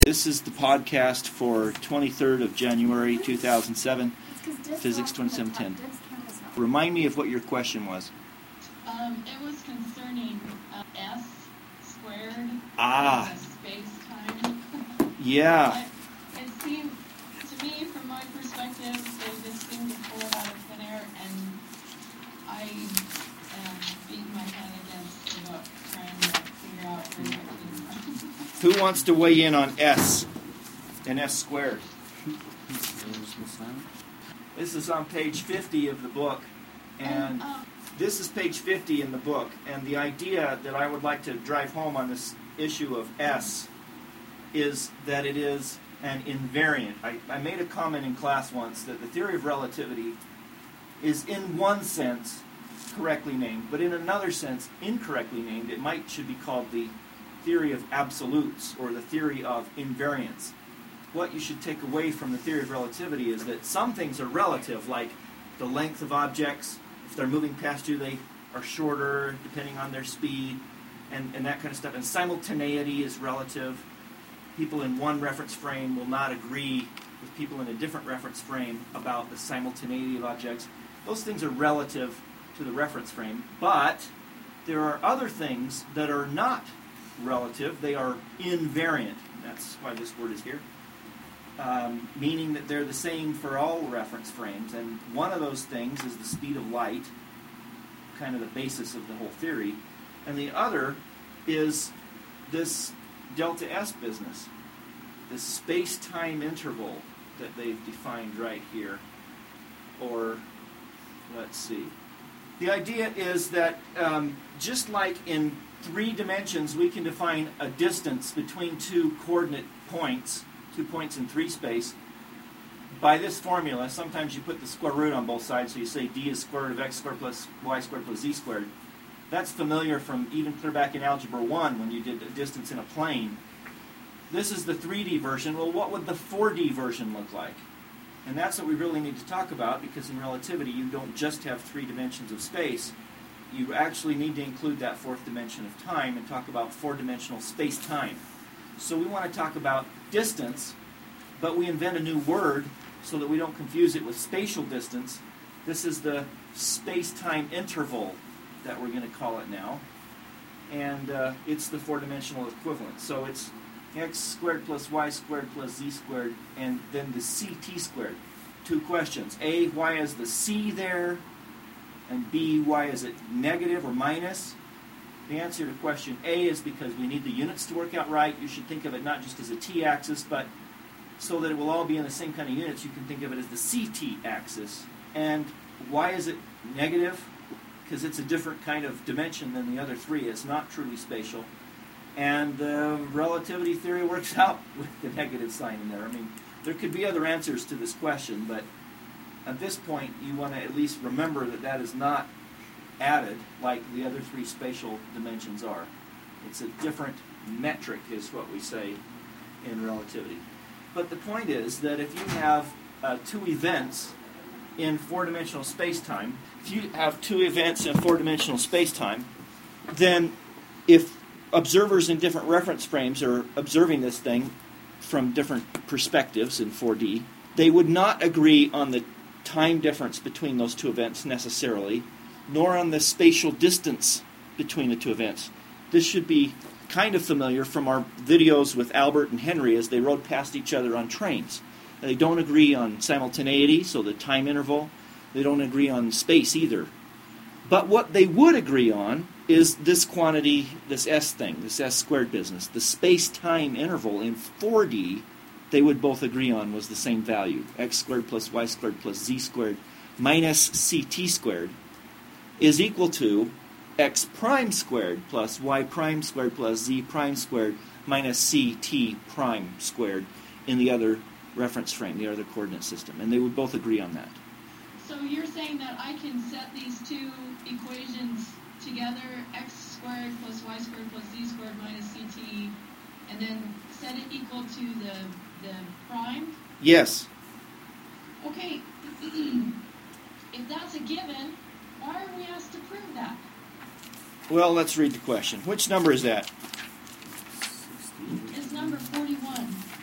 This is the podcast for 23rd of January 2007, Physics 2710. Remind me of what your question was. It was concerning S squared space-time. Yeah. It seemed, to me, from my perspective, they just seem to pull it out of thin air, and I am beating my head against the book, trying to figure out where it came from. Who wants to weigh in on S and S squared? This is on page 50 of the book, and this is page 50 in the book, and the idea that I would like to drive home on this issue of S is that it is an invariant. I made a comment in class once that the theory of relativity is in one sense correctly named, but in another sense incorrectly named. It should be called the theory of absolutes or the theory of invariance. What you should take away from the theory of relativity is that some things are relative, like the length of objects. If they're moving past you, they are shorter depending on their speed, and that kind of stuff. And simultaneity is relative. People in one reference frame will not agree with people in a different reference frame about the simultaneity of objects. Those things are relative to the reference frame, but there are other things that are not relative. They are invariant. That's why this word is here. Meaning that they're the same for all reference frames. And one of those things is the speed of light, kind of the basis of the whole theory. And the other is this delta S business, this space-time interval that they've defined right here. Or, let's see. The idea is that just like in 3 dimensions, we can define a distance between 2 coordinate points, 2 points in 3 space, by this formula. Sometimes you put the square root on both sides, so you say d is square root of x squared plus y squared plus z squared. That's familiar from even clear back in Algebra 1 when you did a distance in a plane. This is the 3D version. Well, what would the 4D version look like? And that's what we really need to talk about, because in relativity you don't just have 3 dimensions of space. You actually need to include that 4th dimension of time and talk about 4-dimensional space-time. So we want to talk about distance, but we invent a new word so that we don't confuse it with spatial distance. This is the space-time interval that we're going to call it now. And it's the 4-dimensional equivalent. So it's x squared plus y squared plus z squared, and then the ct squared. 2 questions. A, why is the c there? And B, why is it negative or minus? The answer to question A is because we need the units to work out right. You should think of it not just as a t-axis, but so that it will all be in the same kind of units, you can think of it as the ct axis. And why is it negative? Because it's a different kind of dimension than the other 3. It's not truly spatial. And relativity theory works out with the negative sign in there. I mean, there could be other answers to this question, but at this point, you want to at least remember that that is not added like the other 3 spatial dimensions are. It's a different metric, is what we say in relativity. But the point is that if you have 2 events in 4-dimensional space-time, then if observers in different reference frames are observing this thing from different perspectives in 4D, they would not agree on the time difference between those 2 events necessarily, nor on the spatial distance between the 2 events. This should be kind of familiar from our videos with Albert and Henry as they rode past each other on trains. They don't agree on simultaneity, so the time interval. They don't agree on space either. But what they would agree on is this quantity, this S thing, this S squared business. The space-time interval in 4D, they would both agree on was the same value. X squared plus y squared plus z squared minus ct squared is equal to x prime squared plus y prime squared plus z prime squared minus ct prime squared in the other reference frame, the other coordinate system. And they would both agree on that. So you're saying that I can set these 2 equations together, x squared plus y squared plus z squared minus ct, and then set it equal to the prime? Yes. Okay, if that's a given, why are we asked to prove that? Well, let's read the question. Which number is that? It's number 41.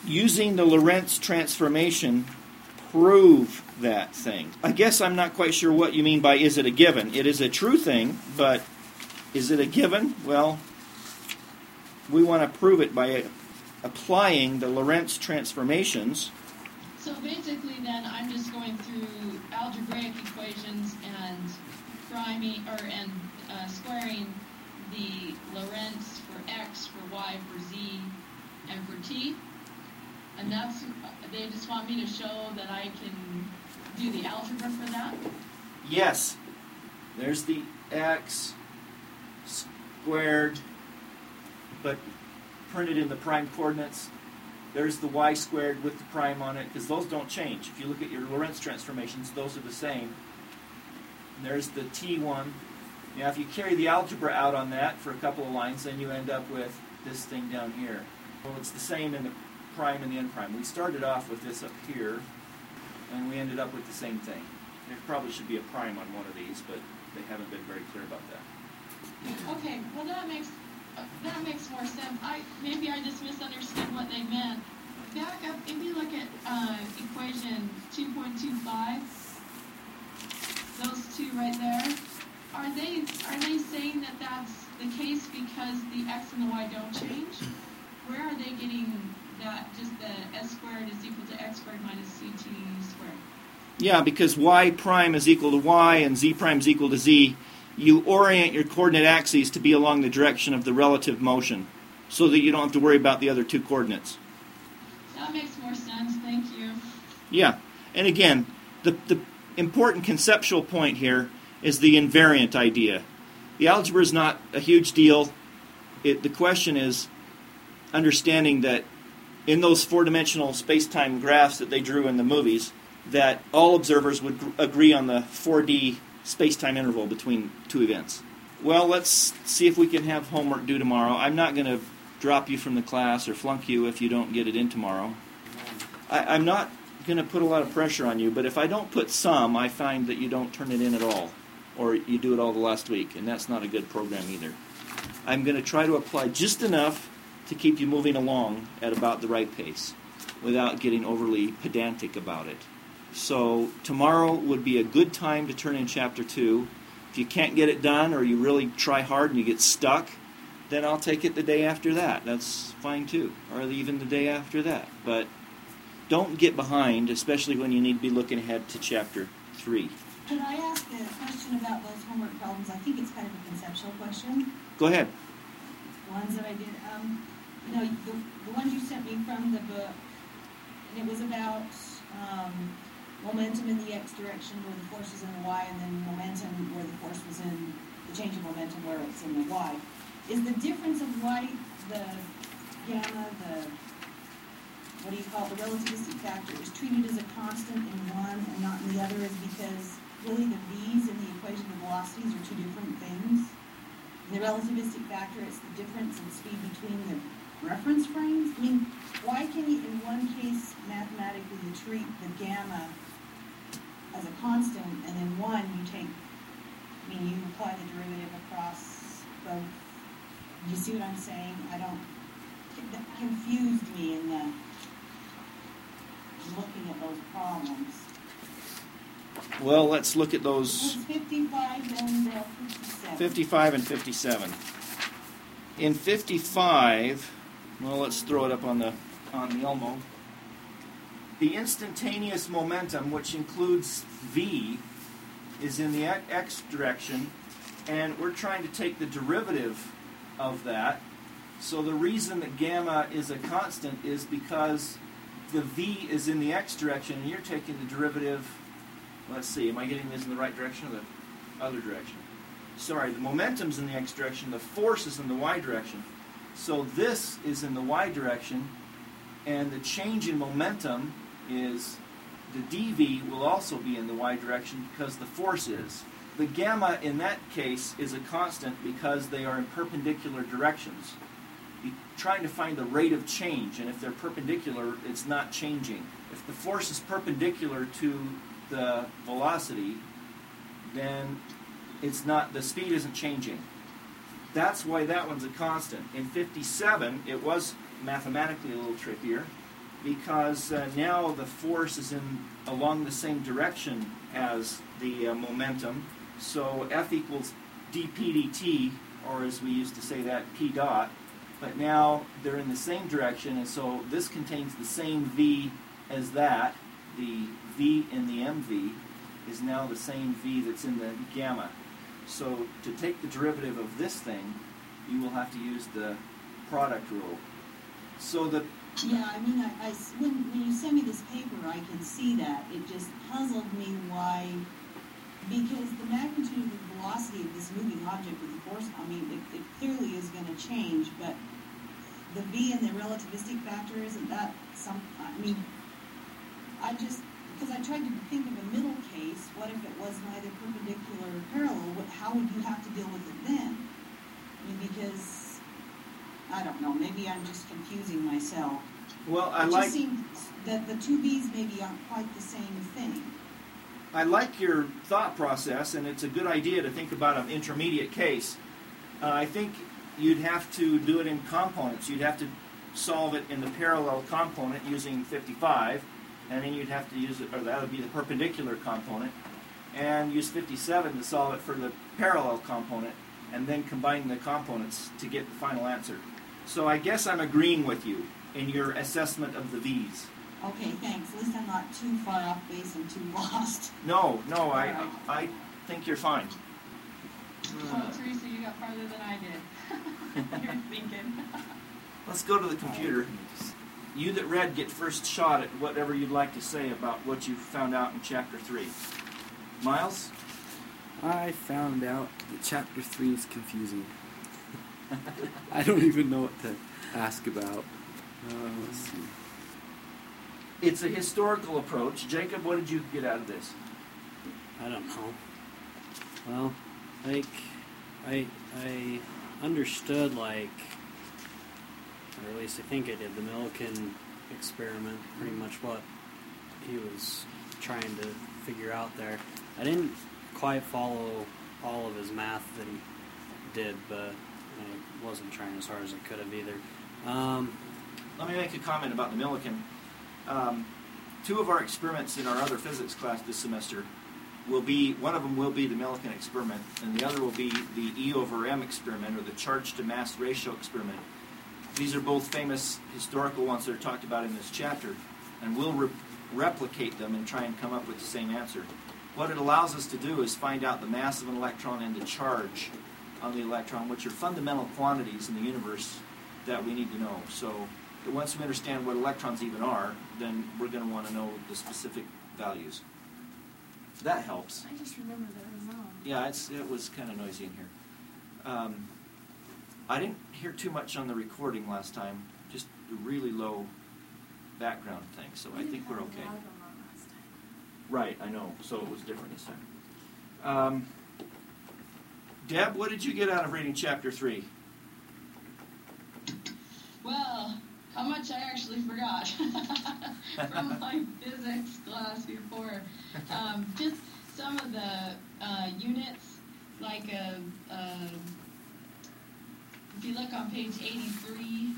using the Lorentz transformation, prove that thing. I guess I'm not quite sure what you mean by is it a given. It is a true thing, but is it a given? Well, we want to prove it by applying the Lorentz transformations. So basically then I'm just going through algebraic equations and squaring the Lorentz for x, for y, for z, and for t. And they just want me to show that I can do the algebra for that? Yes. There's the x squared, but printed in the prime coordinates. There's the y squared with the prime on it, because those don't change. If you look at your Lorentz transformations, those are the same. And there's the t1. Now, if you carry the algebra out on that for a couple of lines, then you end up with this thing down here. Well, it's the same in the prime and the n prime. We started off with this up here, and we ended up with the same thing. There probably should be a prime on one of these, but they haven't been very clear about that. Okay, well that makes more sense. Maybe I just misunderstood what they meant. Back up, if you look at equation 2.25, those two right there, are they saying that that's the case because the x and the y don't change? Where are they getting that just the s squared is equal to x squared minus ct squared? Yeah, because y prime is equal to y and z prime is equal to z. You orient your coordinate axes to be along the direction of the relative motion so that you don't have to worry about the other two coordinates. That makes more sense. Thank you. Yeah. And again, the important conceptual point here is the invariant idea. The algebra is not a huge deal. The question is understanding that in those four-dimensional space-time graphs that they drew in the movies, that all observers would agree on the 4D space-time interval between two events. Well, let's see if we can have homework due tomorrow. I'm not going to drop you from the class or flunk you if you don't get it in tomorrow. I'm not going to put a lot of pressure on you, but if I don't put some, I find that you don't turn it in at all, or you do it all the last week, and that's not a good program either. I'm going to try to apply just enough to keep you moving along at about the right pace without getting overly pedantic about it. So tomorrow would be a good time to turn in Chapter 2. If you can't get it done or you really try hard and you get stuck, then I'll take it the day after that. That's fine too, or even the day after that. But don't get behind, especially when you need to be looking ahead to Chapter 3. Could I ask a question about those homework problems? I think it's kind of a conceptual question. Go ahead. The ones that I did. The ones you sent me from the book, and it was about momentum in the x direction where the force was in the y, and then momentum where the force was in the change of momentum where it's in the y. Is the difference of light, the gamma, the relativistic factor, is treated as a constant in one and not in the other, is because really the v's in the equation of velocities are two different things? The relativistic factor is the difference in speed between the reference frames? I mean, why can you, in one case, mathematically you treat the gamma as a constant, and in one you apply the derivative across both? You see what I'm saying? That confused me in looking at those problems. Well, let's look at those. 55 and 57. 55 and 57. In 55, well, let's throw it up on the Elmo. The instantaneous momentum, which includes v, is in the x direction, and we're trying to take the derivative of that. So the reason that gamma is a constant is because the v is in the x direction, and you're taking the derivative. Let's see, am I getting this in the right direction or the other direction? Sorry, the momentum's in the x direction, the force is in the y direction. So this is in the y direction, and the change in momentum is the dv will also be in the y direction because the force is. The gamma in that case is a constant because they are in perpendicular directions. You're trying to find the rate of change, and if they're perpendicular, it's not changing. If the force is perpendicular to the velocity, then it's not, the speed isn't changing. That's why that one's a constant. In 57, it was mathematically a little trickier. because now the force is along the same direction as the momentum. So F equals dp dt, or as we used to say that, p dot. But now they're in the same direction, and so this contains the same v as that. The v in the mv is now the same v that's in the gamma. So to take the derivative of this thing, you will have to use the product rule. So the Yeah, I mean, when you send me this paper, I can see that. It just puzzled me why, because the magnitude of the velocity of this moving object with the force, I mean, it clearly is going to change, but the v and the relativistic factor, isn't that some, I mean, because I tried to think of a middle case, what if it was neither perpendicular or parallel, how would you have to deal with it then? I mean, because, I don't know, maybe I'm just confusing myself. Well, It just seems that the two V's maybe aren't quite the same thing. I like your thought process, and it's a good idea to think about an intermediate case. I think you'd have to do it in components. You'd have to solve it in the parallel component using 55, and then you'd have to use it, or that would be the perpendicular component, and use 57 to solve it for the parallel component, and then combine the components to get the final answer. So I guess I'm agreeing with you in your assessment of the V's. Okay, thanks. At least I'm not too far off base and too lost. No, I think you're fine. Well, Teresa, you got farther than I did. You're thinking. Let's go to the computer. You that read get first shot at whatever you'd like to say about what you found out in Chapter 3. Miles? I found out that Chapter 3 is confusing. I don't even know what to ask about. Let's see. It's a historical approach. Jacob, what did you get out of this? I don't know. Well, like, I understood, like, or at least I think I did, the Millikan experiment, pretty much what he was trying to figure out there. I didn't quite follow all of his math that he did, but I wasn't trying as hard as I could have either. Let me make a comment about the Millikan. Two of our experiments in our other physics class this semester will be, one of them will be the Millikan experiment, and the other will be the E over M experiment, or the charge to mass ratio experiment. These are both famous historical ones that are talked about in this chapter, and we'll replicate them and try and come up with the same answer. What it allows us to do is find out the mass of an electron and the charge on the electron, which are fundamental quantities in the universe that we need to know. So once we understand what electrons even are, then we're going to want to know the specific values. That helps. I just remember that was wrong. Yeah, it was kind of noisy in here. I didn't hear too much on the recording last time, just a really low background thing, so I think we're okay. Right, I know, so it was different this time. Deb, what did you get out of reading Chapter 3? Well, how much I actually forgot from my physics class before. Just some of the units, like if you look on page 83,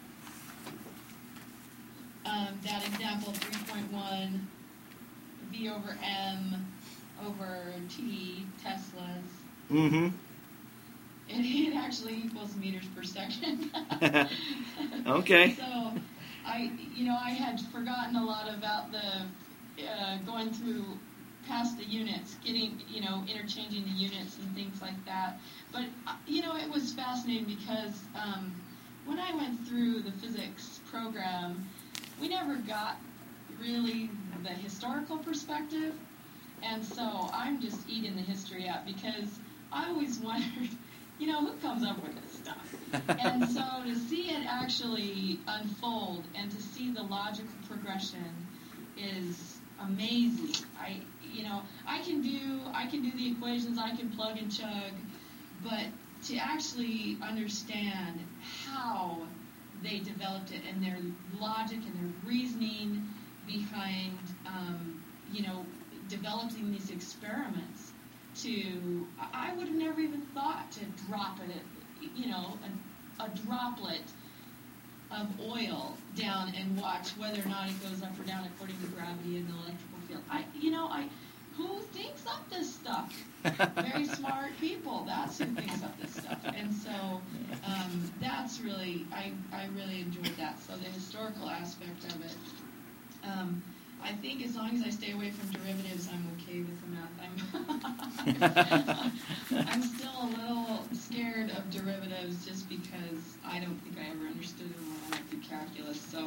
that example 3.1, V over M over T, Teslas. Mm-hmm. It actually equals meters per second. Okay. So, I had forgotten a lot about the going through past the units, getting, interchanging the units and things like that. But, it was fascinating because when I went through the physics program, we never got really the historical perspective. And so I'm just eating the history up because I always wondered, who comes up with this stuff? And so to see it actually unfold and to see the logical progression is amazing. I can do the equations, I can plug and chug, but to actually understand how they developed it and their logic and their reasoning behind, developing these experiments I would have never even thought to drop it, a droplet of oil down and watch whether or not it goes up or down according to gravity in the electrical field. Who thinks up this stuff? Very smart people. That's who thinks up this stuff. And so that's really, I really enjoyed that. So the historical aspect of it. I think as long as I stay away from derivatives, I'm okay with the math. I'm still a little scared of derivatives just because I don't think I ever understood them when I went through calculus. So,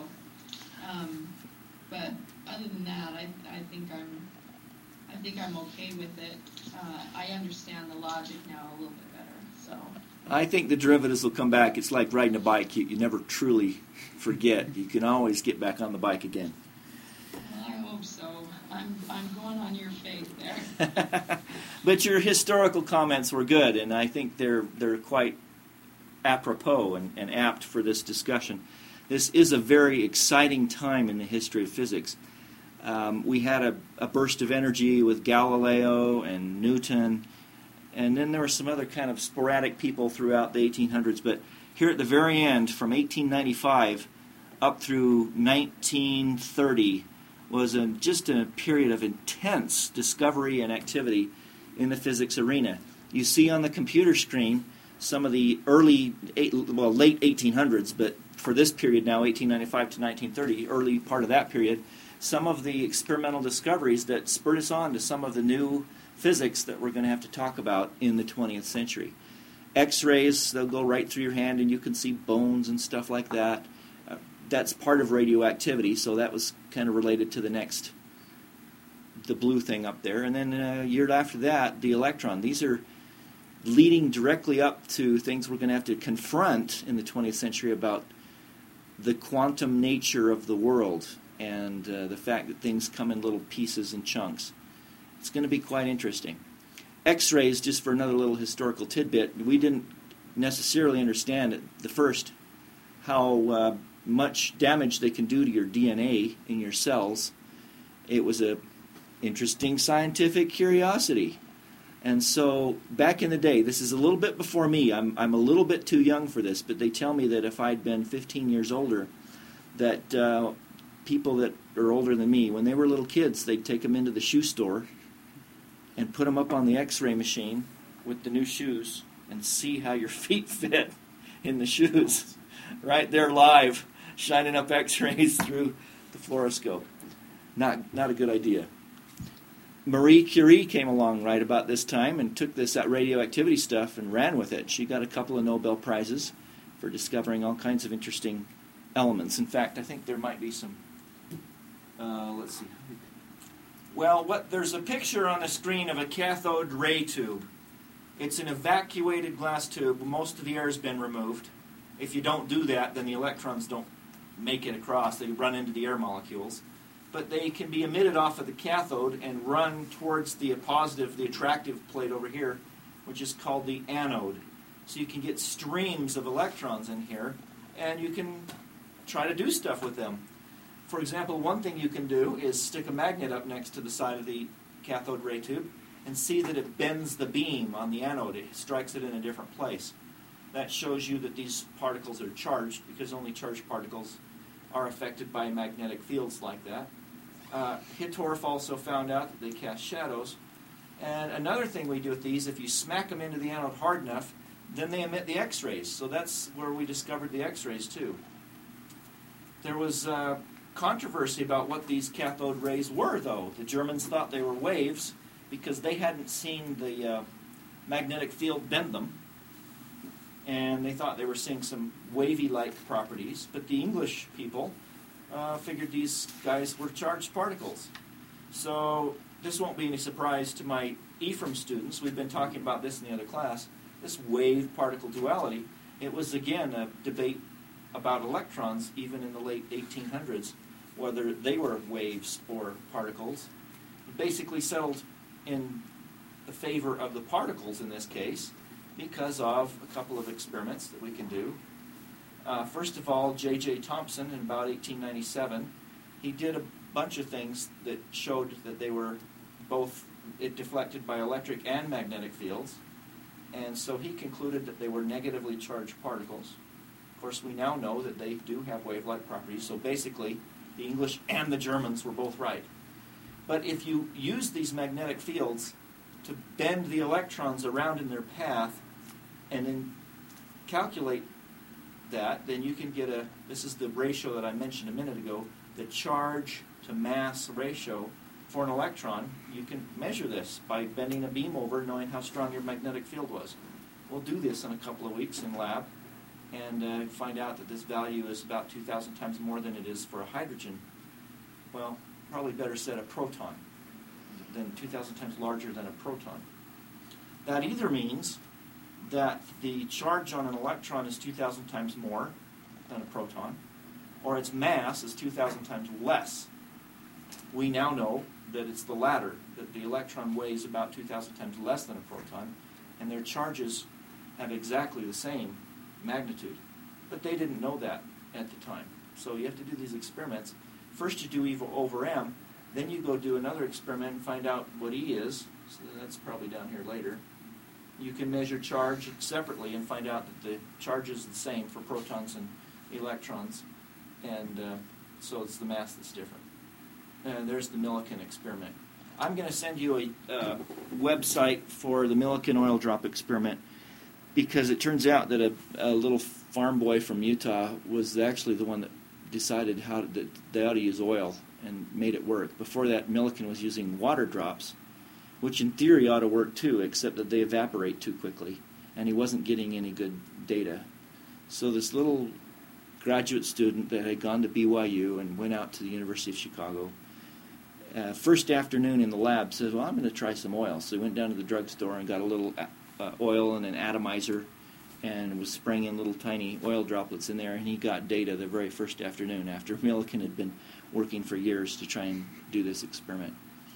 but other than that, I think I'm okay with it. I understand the logic now a little bit better. So I think the derivatives will come back. It's like riding a bike. You never truly forget. You can always get back on the bike again. Well, I hope so. I'm going on your faith there. But your historical comments were good, and I think they're quite apropos and apt for this discussion. This is a very exciting time in the history of physics. We had a burst of energy with Galileo and Newton, and then there were some other kind of sporadic people throughout the 1800s. But here at the very end, from 1895 up through 1930, was just a period of intense discovery and activity in the physics arena. You see on the computer screen some of the late 1800s, but for this period now, 1895 to 1930, early part of that period, some of the experimental discoveries that spurred us on to some of the new physics that we're going to have to talk about in the 20th century. X-rays, they'll go right through your hand and you can see bones and stuff like that. That's part of radioactivity, so that was kind of related to the blue thing up there. And then a year after that, the electron. These are leading directly up to things we're going to have to confront in the 20th century about the quantum nature of the world and the fact that things come in little pieces and chunks. It's going to be quite interesting. X-rays, just for another little historical tidbit, we didn't necessarily understand at the first how much damage they can do to your DNA in your cells. It was an interesting scientific curiosity. And so back in the day, this is a little bit before me, I'm a little bit too young for this, but they tell me that if I'd been 15 years older, that people that are older than me, when they were little kids, they'd take them into the shoe store and put them up on the X-ray machine with the new shoes and see how your feet fit in the shoes. Right there live, shining up X-rays through the fluoroscope. Not a good idea. Marie Curie came along right about this time and took this radioactivity stuff and ran with it. She got a couple of Nobel Prizes for discovering all kinds of interesting elements. In fact, I think there might be some... let's see. Well, there's a picture on the screen of a cathode ray tube. It's an evacuated glass tube. Most of the air has been removed. If you don't do that, then the electrons don't make it across. They run into the air molecules. But they can be emitted off of the cathode and run towards the positive, the attractive plate over here, which is called the anode. So you can get streams of electrons in here, and you can try to do stuff with them. For example, one thing you can do is stick a magnet up next to the side of the cathode ray tube and see that it bends the beam on the anode. It strikes it in a different place. That shows you that these particles are charged, because only charged particles are affected by magnetic fields like that. Hittorf also found out that they cast shadows. And another thing we do with these, if you smack them into the anode hard enough, then they emit the X-rays. So that's where we discovered the X-rays too. There was controversy about what these cathode rays were, though. The Germans thought they were waves because they hadn't seen the magnetic field bend them. And they thought they were seeing some wavy-like properties. But the English people figured these guys were charged particles. So this won't be any surprise to my Ephraim students. We've been talking about this in the other class. This wave-particle duality. It was, again, a debate about electrons, even in the late 1800s, whether they were waves or particles. It basically settled in the favor of the particles in this case, because of a couple of experiments that we can do. First of all, J.J. Thomson, in about 1897, he did a bunch of things that showed that they were both deflected by electric and magnetic fields, and so he concluded that they were negatively charged particles. Of course, we now know that they do have wave-like properties, so basically the English and the Germans were both right. But if you use these magnetic fields to bend the electrons around in their path and then calculate that, then you can get this is the ratio that I mentioned a minute ago, the charge to mass ratio for an electron. You can measure this by bending a beam over, knowing how strong your magnetic field was. We'll do this in a couple of weeks in lab and find out that this value is about 2,000 times more than it is for a hydrogen. Well, probably better said a proton, than 2,000 times larger than a proton. That either means that the charge on an electron is 2,000 times more than a proton, or its mass is 2,000 times less. We now know that it's the latter, that the electron weighs about 2,000 times less than a proton, and their charges have exactly the same magnitude. But they didn't know that at the time. So you have to do these experiments. First you do E over m, then you go do another experiment and find out what E is. So that's probably down here later. You can measure charge separately and find out that the charge is the same for protons and electrons. And so it's the mass that's different. There's the Millikan experiment. I'm going to send you a website for the Millikan oil drop experiment, because it turns out that a little farm boy from Utah was actually the one that decided that they ought to use oil and made it work. Before that, Millikan was using water drops, which in theory ought to work too, except that they evaporate too quickly, and he wasn't getting any good data. So this little graduate student that had gone to BYU and went out to the University of Chicago, first afternoon in the lab said, well, I'm going to try some oil. So he went down to the drugstore and got a little oil and an atomizer and was spraying in little tiny oil droplets in there, and he got data the very first afternoon after Millikan had been working for years to try and do this experiment.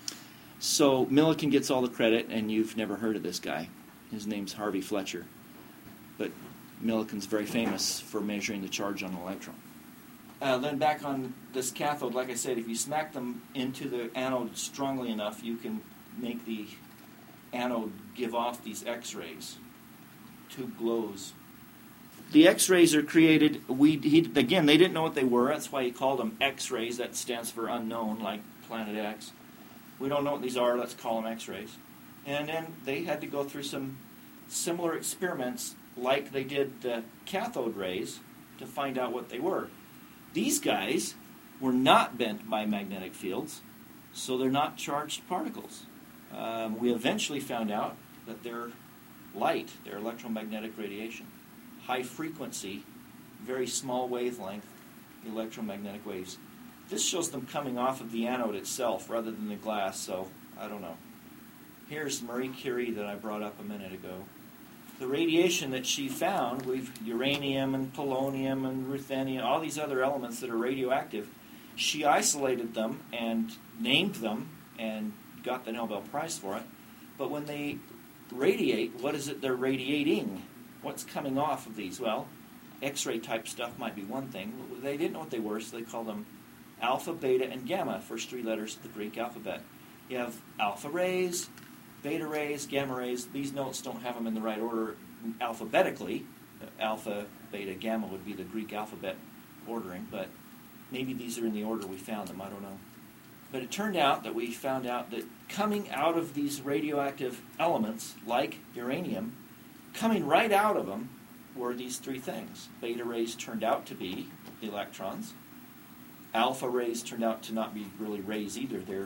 So Millikan gets all the credit, and you've never heard of this guy. His name's Harvey Fletcher. But Millikan's very famous for measuring the charge on an electron. Then back on this cathode, like I said, if you smack them into the anode strongly enough, you can make the anode give off these X-rays. Tube glows. The X-rays are created, again, they didn't know what they were. That's why he called them X-rays. That stands for unknown, like Planet X. We don't know what these are. Let's call them X-rays. And then they had to go through some similar experiments like they did the cathode rays to find out what they were. These guys were not bent by magnetic fields, so they're not charged particles. We eventually found out that they're light, they're electromagnetic radiation. High frequency, very small wavelength electromagnetic waves. This shows them coming off of the anode itself rather than the glass, so I don't know. Here's Marie Curie that I brought up a minute ago. The radiation that she found, uranium and polonium and ruthenium, all these other elements that are radioactive, she isolated them and named them and got the Nobel Prize for it. But when they radiate, what is it they're radiating? What's coming off of these? Well, X-ray type stuff might be one thing. They didn't know what they were, so they called them alpha, beta, and gamma, first three letters of the Greek alphabet. You have alpha rays, beta rays, gamma rays. These notes don't have them in the right order alphabetically. Alpha, beta, gamma would be the Greek alphabet ordering, but maybe these are in the order we found them. I don't know. But it turned out that we found out that coming out of these radioactive elements, like uranium, coming right out of them were these three things. Beta rays turned out to be electrons. Alpha rays turned out to not be really rays either. They're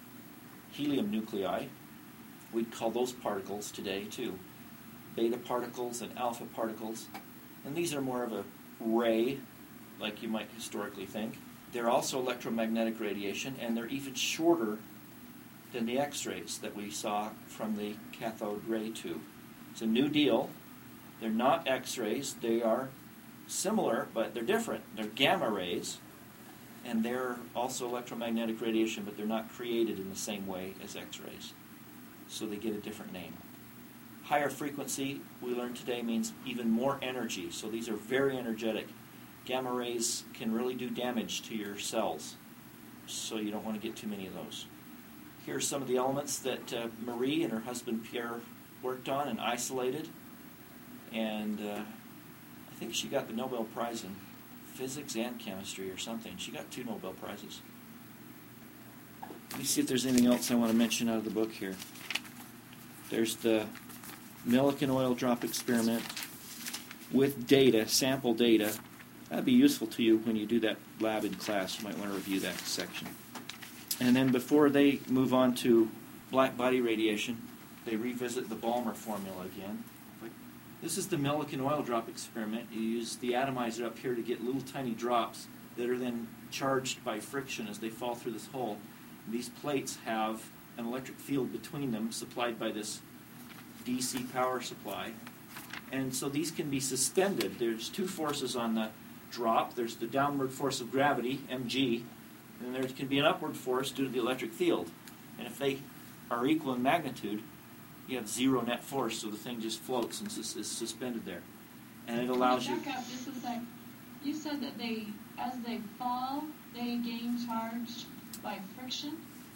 helium nuclei. We'd call those particles today, too. Beta particles and alpha particles. And these are more of a ray, like you might historically think. They're also electromagnetic radiation, and they're even shorter than the X-rays that we saw from the cathode ray tube. It's a new deal. They're not X-rays. They are similar, but they're different. They're gamma rays, and they're also electromagnetic radiation, but they're not created in the same way as X-rays. So they get a different name. Higher frequency, we learned today, means even more energy. So these are very energetic. Gamma rays can really do damage to your cells, so you don't want to get too many of those. Here are some of the elements that Marie and her husband Pierre worked on and isolated. And I think she got the Nobel Prize in physics and chemistry or something. She got 2 Nobel Prizes. Let me see if there's anything else I want to mention out of the book here. There's the Millikan oil drop experiment with data, sample data. That'd be useful to you when you do that lab in class. You might want to review that section. And then before they move on to black body radiation, they revisit the Balmer formula again. This is the Millikan oil drop experiment. You use the atomizer up here to get little tiny drops that are then charged by friction as they fall through this hole. These plates have an electric field between them supplied by this DC power supply. And so these can be suspended. There's 2 forces on the drop. There's the downward force of gravity, mg, and there can be an upward force due to the electric field. And if they are equal in magnitude, you have 0 net force, so the thing just floats and is suspended there. And it allows you... Back up just a sec. You said that as they fall, they gain charge by friction?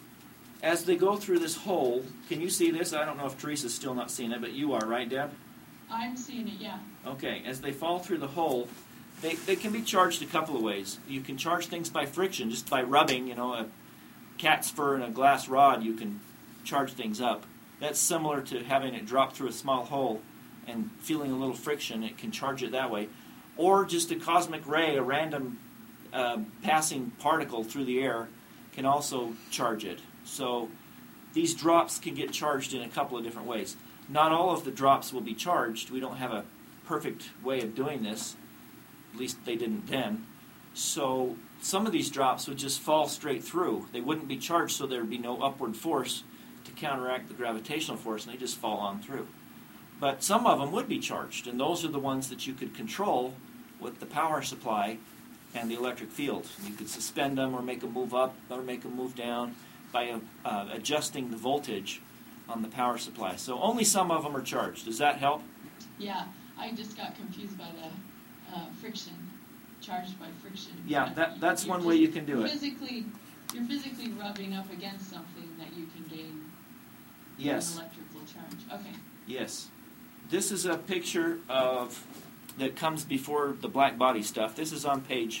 As they go through this hole, can you see this? I don't know if Teresa's still not seeing it, but you are, right, Deb? I'm seeing it, yeah. Okay, as they fall through the hole, they can be charged a couple of ways. You can charge things by friction, just by rubbing, a cat's fur and a glass rod, you can charge things up. That's similar to having it drop through a small hole and feeling a little friction. It can charge it that way. Or just a cosmic ray, a random passing particle through the air, can also charge it. So these drops can get charged in a couple of different ways. Not all of the drops will be charged. We don't have a perfect way of doing this. At least they didn't then. So some of these drops would just fall straight through. They wouldn't be charged, so there would be no upward force to counteract the gravitational force, and they just fall on through. But some of them would be charged, and those are the ones that you could control with the power supply and the electric field. You could suspend them or make them move up or make them move down by adjusting the voltage on the power supply. So only some of them are charged. Does that help? Yeah, I just got confused by the friction, charged by friction. Yeah, that's one way you can do it. You're physically rubbing up against something that you can gain Yes. an electrical charge. Okay. Yes. This is a picture that comes before the black body stuff. This is on page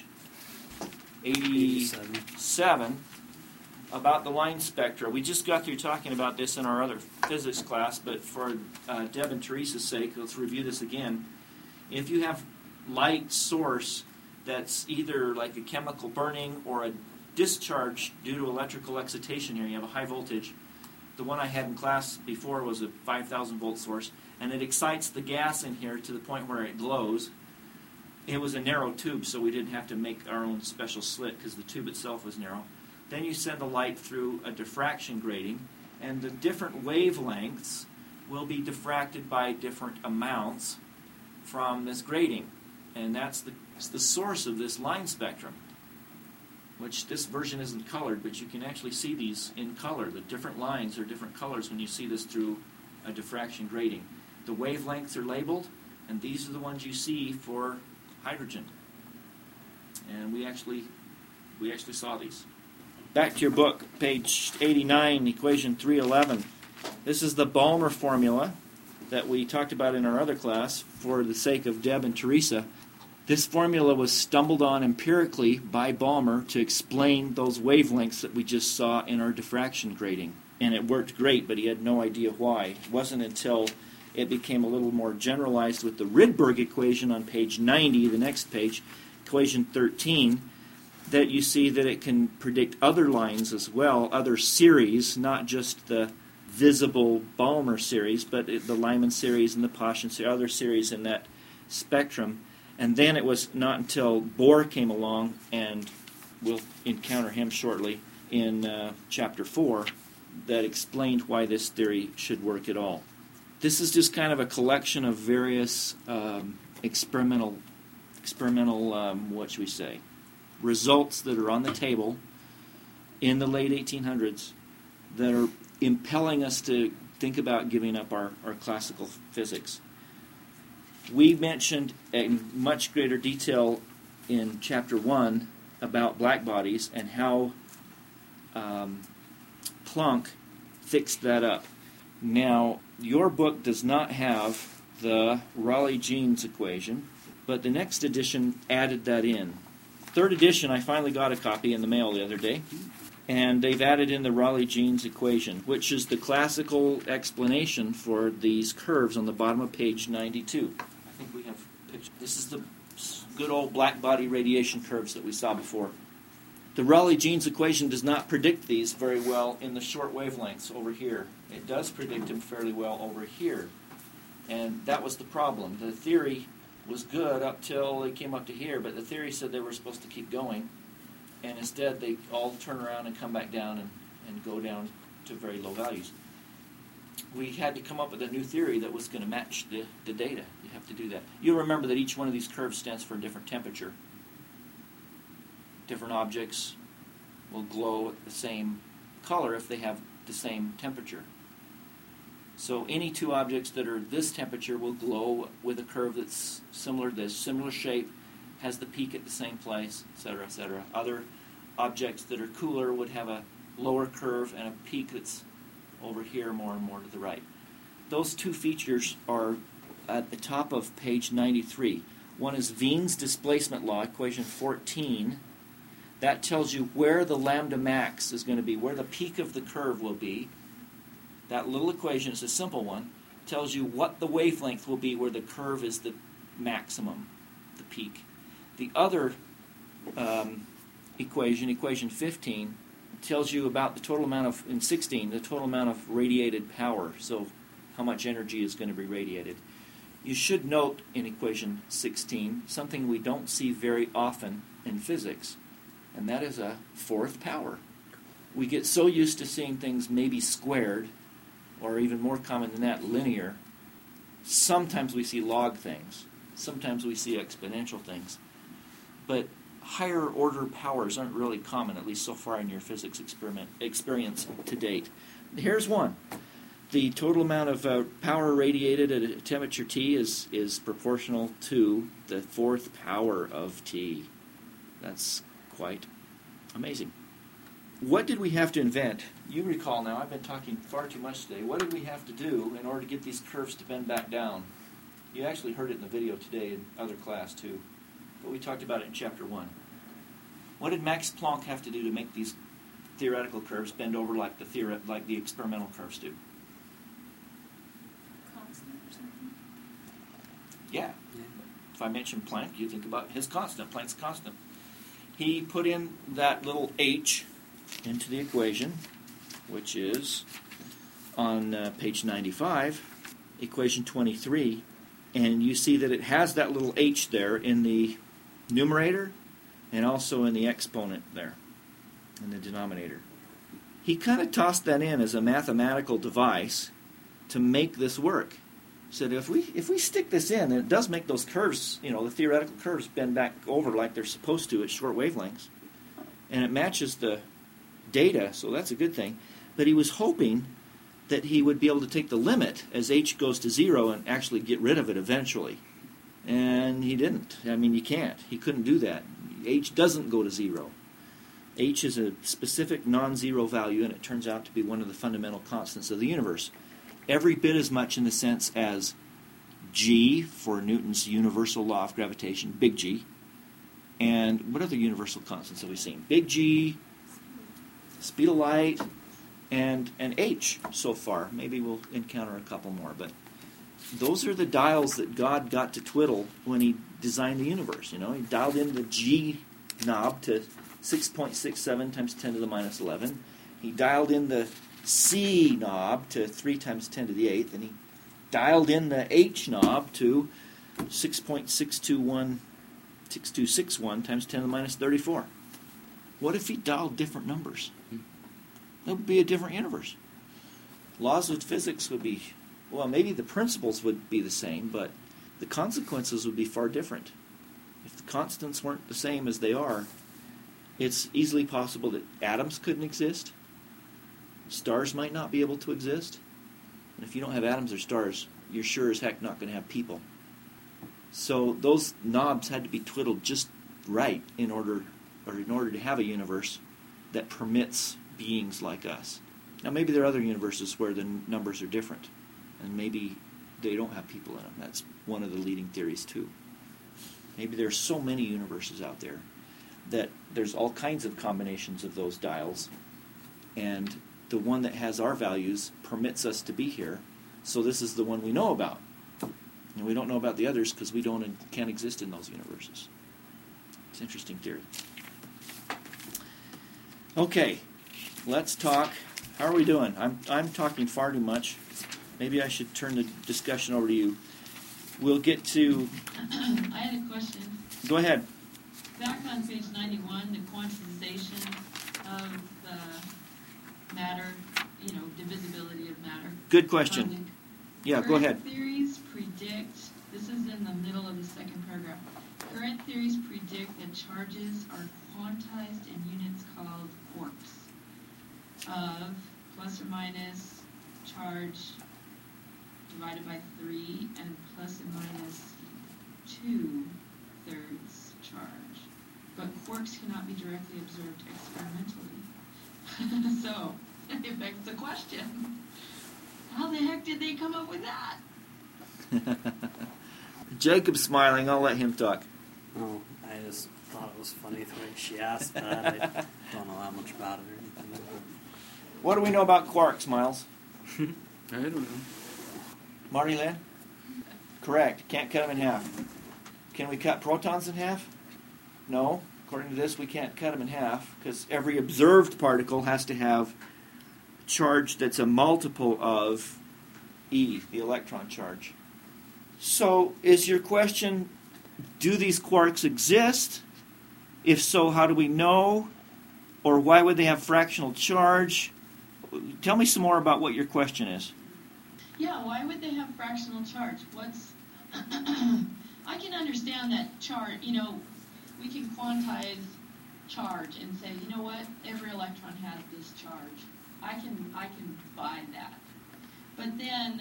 87 about the line spectra. We just got through talking about this in our other physics class, but for Deb and Teresa's sake, let's review this again. If you have light source that's either like a chemical burning or a discharge due to electrical excitation here, you have a high voltage. The one I had in class before was a 5,000 volt source, and it excites the gas in here to the point where it glows. It was a narrow tube, so we didn't have to make our own special slit because the tube itself was narrow. Then you send the light through a diffraction grating, and the different wavelengths will be diffracted by different amounts from this grating. And that's the source of this line spectrum, which this version isn't colored, but you can actually see these in color. The different lines are different colors when you see this through a diffraction grating. The wavelengths are labeled, and these are the ones you see for hydrogen. And we actually saw these. Back to your book, page 89, equation 311. This is the Balmer formula that we talked about in our other class for the sake of Deb and Teresa. This formula was stumbled on empirically by Balmer to explain those wavelengths that we just saw in our diffraction grating. And it worked great, but he had no idea why. It wasn't until it became a little more generalized with the Rydberg equation on page 90, the next page, equation 13, that you see that it can predict other lines as well, other series, not just the visible Balmer series, but the Lyman series and the Paschen series, other series in that spectrum. And then it was not until Bohr came along, and we'll encounter him shortly in chapter 4, that explained why this theory should work at all. This is just kind of a collection of various experimental what should we say, results that are on the table in the late 1800s that are impelling us to think about giving up our classical physics. We mentioned in much greater detail in Chapter 1 about black bodies and how Planck fixed that up. Now, your book does not have the Rayleigh-Jeans equation, but the next edition added that in. Third edition, I finally got a copy in the mail the other day, and they've added in the Rayleigh-Jeans equation, which is the classical explanation for these curves on the bottom of page 92. I think we have pictures. This is the good old black body radiation curves that we saw before. The Rayleigh-Jeans equation does not predict these very well in the short wavelengths over here. It does predict them fairly well over here. And that was the problem. The theory was good up till they came up to here, but the theory said they were supposed to keep going. And instead they all turn around and come back down and go down to very low values. We had to come up with a new theory that was going to match the data. You have to do that. You'll remember that each one of these curves stands for a different temperature. Different objects will glow at the same color if they have the same temperature. So any two objects that are this temperature will glow with a curve that's similar to this, similar shape, has the peak at the same place, etc., etc. Other objects that are cooler would have a lower curve and a peak that's over here more and more to the right. Those two features are at the top of page 93. One is Wien's displacement law, equation 14. That tells you where the lambda max is going to be, where the peak of the curve will be. That little equation, it's a simple one, tells you what the wavelength will be where the curve is the maximum, the peak. The other equation 15, tells you about the total amount of, in 16, the total amount of radiated power, so how much energy is going to be radiated. You should note in equation 16 something we don't see very often in physics, and that is a fourth power. We get so used to seeing things maybe squared, or even more common than that, linear. Sometimes we see log things. Sometimes we see exponential things. But higher order powers aren't really common, at least so far in your physics experience to date. Here's one. The total amount of power radiated at a temperature T is proportional to the fourth power of T. That's quite amazing. What did we have to invent? You recall now, I've been talking far too much today. What did we have to do in order to get these curves to bend back down? You actually heard it in the video today in other class too, but we talked about it in chapter 1. What did Max Planck have to do to make these theoretical curves bend over like the experimental curves do? Constant or something? Yeah. If I mention Planck, you think about his constant, Planck's constant. He put in that little h into the equation, which is on page 95, equation 23, and you see that it has that little h there in the numerator and also in the exponent there, in the denominator. He kind of tossed that in as a mathematical device to make this work. He said, if we stick this in, and it does make those curves, the theoretical curves bend back over like they're supposed to at short wavelengths, and it matches the data, so that's a good thing. But he was hoping that he would be able to take the limit as h goes to 0 and actually get rid of it eventually. And he didn't. I mean, you can't. He couldn't do that. H doesn't go to 0. H is a specific non-zero value, and it turns out to be one of the fundamental constants of the universe. Every bit as much in the sense as G for Newton's universal law of gravitation, big G. And what other universal constants have we seen? Big G, speed of light, and H so far. Maybe we'll encounter a couple more, but those are the dials that God got to twiddle when he designed the universe. He dialed in the G knob to 6.67 times 10 to the minus 11. He dialed in the C knob to 3 times 10 to the 8th, and he dialed in the H knob to 6.6261 times 10 to the minus 34. What if he dialed different numbers? It would be a different universe. Laws of physics would be, maybe the principles would be the same, but the consequences would be far different. If the constants weren't the same as they are, it's easily possible that atoms couldn't exist. Stars might not be able to exist. And if you don't have atoms or stars, you're sure as heck not going to have people. So those knobs had to be twiddled just right in order to have a universe that permits beings like us. Now maybe there are other universes where the numbers are different, and maybe they don't have people in them. That's one of the leading theories too. Maybe there's so many universes out there that there's all kinds of combinations of those dials, and the one that has our values permits us to be here, so this is the one we know about. And we don't know about the others because we can't exist in those universes. It's an interesting theory. Okay, let's talk. How are we doing? I'm talking far too much. Maybe I should turn the discussion over to you. We'll get to... I had a question. Go ahead. Back on page 91, the quantization of the matter, divisibility of matter. Good question. Yeah, go ahead. Current theories predict, this is in the middle of the second paragraph, current theories predict that charges are quantized in units called quarks of plus or minus charge divided by 3 and plus and minus 2/3 charge. But quarks cannot be directly observed experimentally. So, it begs the question, how the heck did they come up with that? Jacob's smiling. I'll let him talk. Oh, I just thought it was funny the way she asked that. I don't know that much about it or anything. What do we know about quarks, Miles? I don't know. Marty Lynn? Correct. Can't cut them in half. Can we cut protons in half? No. According to this, we can't cut them in half because every observed particle has to have charge that's a multiple of E, the electron charge. So, is your question, do these quarks exist? If so, how do we know? Or why would they have fractional charge? Tell me some more about what your question is. Yeah, why would they have fractional charge? I can understand that charge, we can quantize charge and say, you know what, every electron has this charge. I can buy that. But then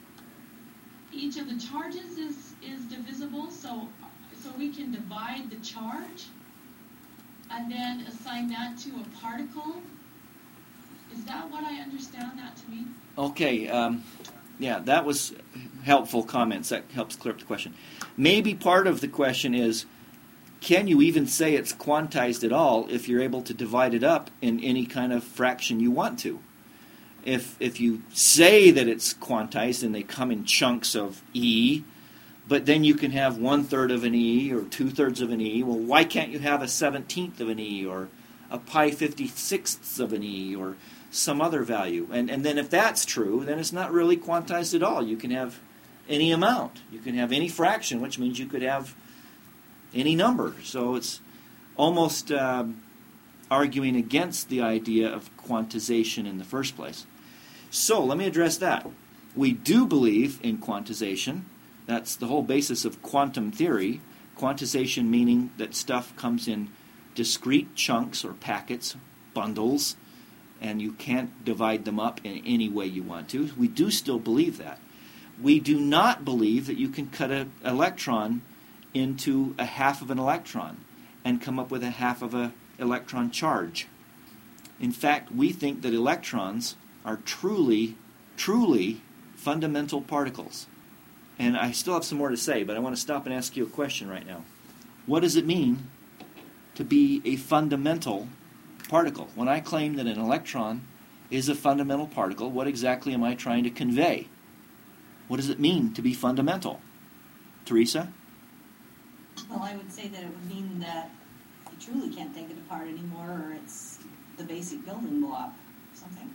each of the charges is divisible, so we can divide the charge and then assign that to a particle. Is that what I understand that to mean? Okay, yeah, that was helpful comments. That helps clear up the question. Maybe part of the question is, can you even say it's quantized at all if you're able to divide it up in any kind of fraction you want to? If you say that it's quantized and they come in chunks of E, but then you can have 1/3 of an E or 2/3 of an E, well, why can't you have a 17th of an E or a pi 56ths of an E or some other value? And then if that's true, then it's not really quantized at all. You can have any amount. You can have any fraction, which means you could have any number. So it's almost arguing against the idea of quantization in the first place. So let me address that. We do believe in quantization. That's the whole basis of quantum theory. Quantization meaning that stuff comes in discrete chunks or packets, bundles, and you can't divide them up in any way you want to. We do still believe that. We do not believe that you can cut an electron into a half of an electron and come up with a half of an electron charge. In fact, we think that electrons are truly, truly fundamental particles. And I still have some more to say, but I want to stop and ask you a question right now. What does it mean to be a fundamental particle? When I claim that an electron is a fundamental particle, what exactly am I trying to convey? What does it mean to be fundamental? Teresa? Well, I would say that it would mean that you truly can't take it apart anymore, or it's the basic building block, something.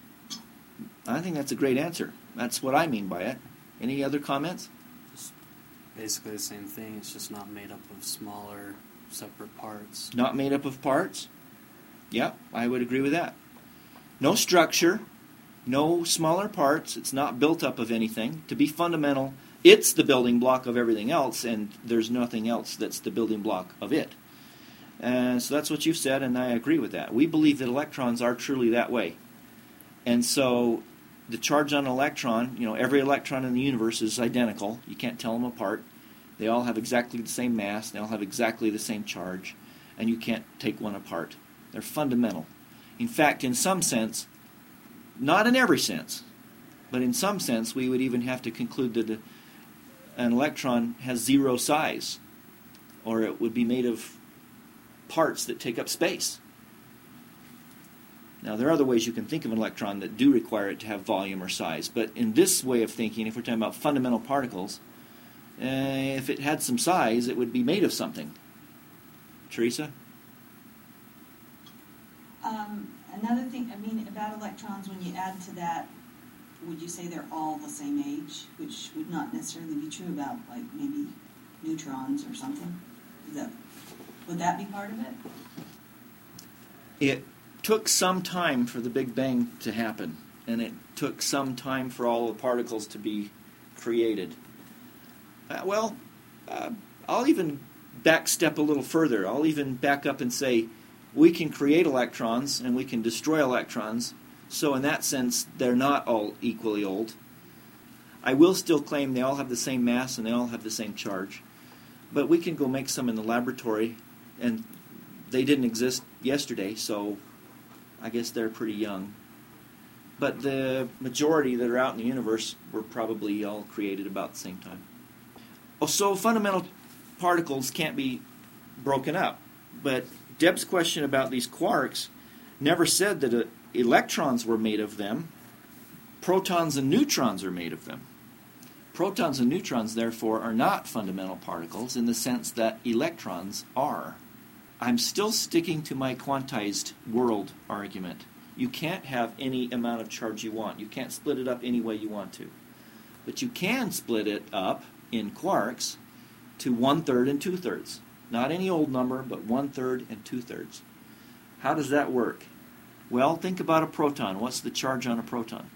I think that's a great answer. That's what I mean by it. Any other comments? Just basically the same thing. It's just not made up of smaller, separate parts. Not made up of parts? Yep, I would agree with that. No structure, no smaller parts. It's not built up of anything. To be fundamental, it's the building block of everything else, and there's nothing else that's the building block of it. So that's what you've said, and I agree with that. We believe that electrons are truly that way. And so the charge on an electron, every electron in the universe is identical. You can't tell them apart. They all have exactly the same mass. They all have exactly the same charge. And you can't take one apart. They're fundamental. In fact, in some sense, not in every sense, but in some sense, we would even have to conclude that an electron has zero size. or it would be made of parts that take up space. Now, there are other ways you can think of an electron that do require it to have volume or size, but in this way of thinking, if we're talking about fundamental particles, if it had some size, it would be made of something. Teresa? Another thing, about electrons, when you add to that, would you say they're all the same age, which would not necessarily be true about, like, maybe neutrons or something? Would that be part of it? It took some time for the Big Bang to happen, and it took some time for all the particles to be created. I'll even backstep a little further. I'll even back up and say we can create electrons and we can destroy electrons, so in that sense they're not all equally old. I will still claim they all have the same mass and they all have the same charge, but we can go make some in the laboratory, and they didn't exist yesterday, so I guess they're pretty young. But the majority that are out in the universe were probably all created about the same time. So fundamental particles can't be broken up. But Deb's question about these quarks never said that electrons were made of them. Protons and neutrons are made of them. Protons and neutrons, therefore, are not fundamental particles in the sense that electrons are. I'm still sticking to my quantized world argument. You can't have any amount of charge you want. You can't split it up any way you want to. But you can split it up in quarks to 1/3 and 2/3. Not any old number, but 1/3 and 2/3. How does that work? Well, think about a proton. What's the charge on a proton?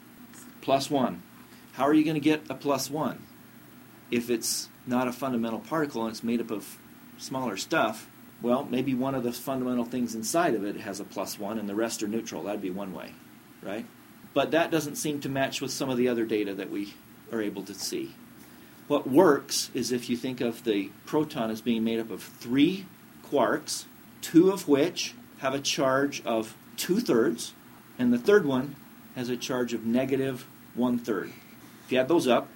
+1. How are you going to get a +1? If it's not a fundamental particle and it's made up of smaller stuff, well, maybe one of the fundamental things inside of it has a +1 and the rest are neutral. That'd be one way, right? But that doesn't seem to match with some of the other data that we are able to see. What works is if you think of the proton as being made up of 3 quarks, 2 of which have a charge of 2/3, and the third one has a charge of -1/3. If you add those up,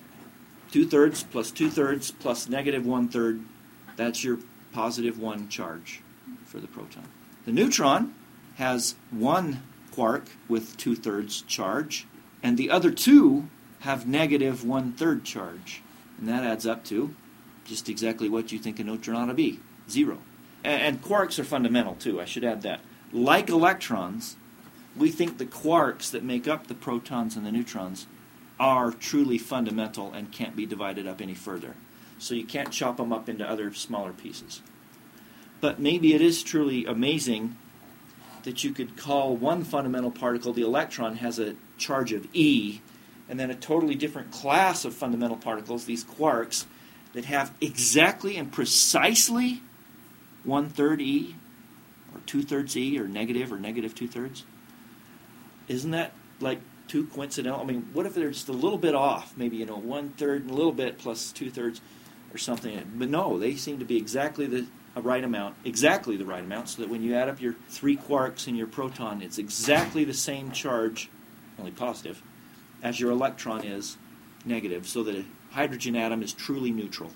2/3 plus 2/3 plus -1/3, that's your +1 charge for the proton. The neutron has 1 quark with 2/3 charge, and the other 2 have -1/3 charge. And that adds up to just exactly what you think a neutron ought to be, 0. And quarks are fundamental too, I should add that. Like electrons, we think the quarks that make up the protons and the neutrons are truly fundamental and can't be divided up any further. So you can't chop them up into other smaller pieces. But maybe it is truly amazing that you could call one fundamental particle, the electron, has a charge of E, and then a totally different class of fundamental particles, these quarks, that have exactly and precisely 1/3 E, or 2/3 E, or -2/3. Isn't that like too coincidental? I mean, what if they're just a little bit off? Maybe, 1/3 and a little bit plus 2/3 or something. But no, they seem to be exactly the right amount, so that when you add up your 3 quarks and your proton, it's exactly the same charge, only positive, as your electron is negative, so that a hydrogen atom is truly neutral.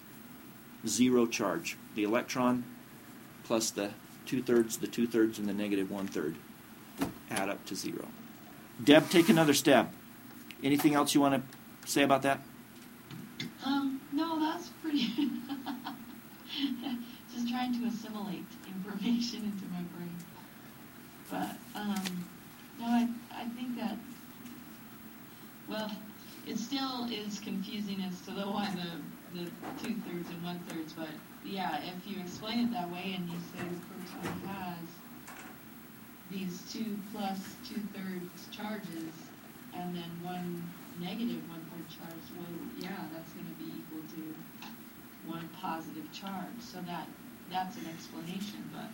0 charge. The electron plus the 2/3, and the -1/3 add up to 0. Deb, take another stab. Anything else you want to say about that? No, that's pretty... Just trying to assimilate information into my brain. But, no, I think that, well, it still is confusing as to why the 2/3 and 1/3, but yeah, if you explain it that way and you say the proton has these 2 plus 2/3 charges and then 1 -1/3 charge, well, yeah, that's going to be equal to 1 positive charge. So that's an explanation, but